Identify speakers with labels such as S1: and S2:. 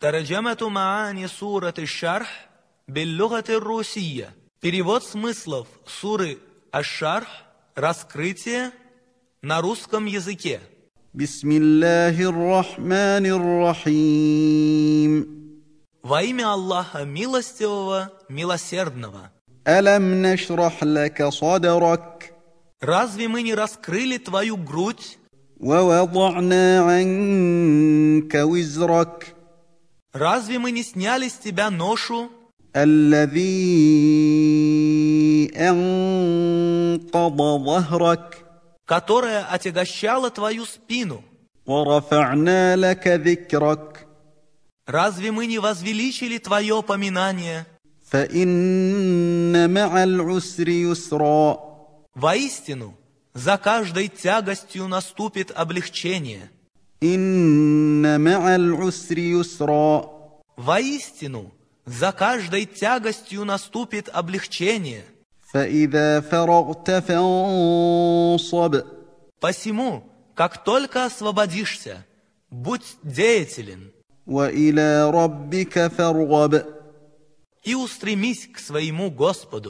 S1: ترجمة معاني سورة الشرح باللغة الروسية. Перевод смыслов суры Аш-Шарх, раскрытие на русском языке.
S2: بسم الله الرحمن الرحيم.
S1: Во имя Аллаха Милостивого, Милосердного.
S2: ألم نشرح لك صدرك
S1: Разве мы не раскрыли твою грудь?
S2: ووضعنا عنك وزرك
S1: Разве мы не сняли с тебя ношу,
S2: الذي أنقض ظهرك
S1: которая отягощала твою спину?
S2: ورفعنا لك ذكرك
S1: Разве мы не возвеличили твое поминание?
S2: فإن مع العسر يسرا
S1: Воистину, за каждой тягостью наступит облегчение.
S2: إن مع العسر يسرا
S1: Воистину, за каждой тягостью наступит облегчение.
S2: فإذا فرغت فانصب
S1: Посему, как только освободишься, будь деятелен
S2: وإلى ربك فارغب
S1: и устремись к своему Господу.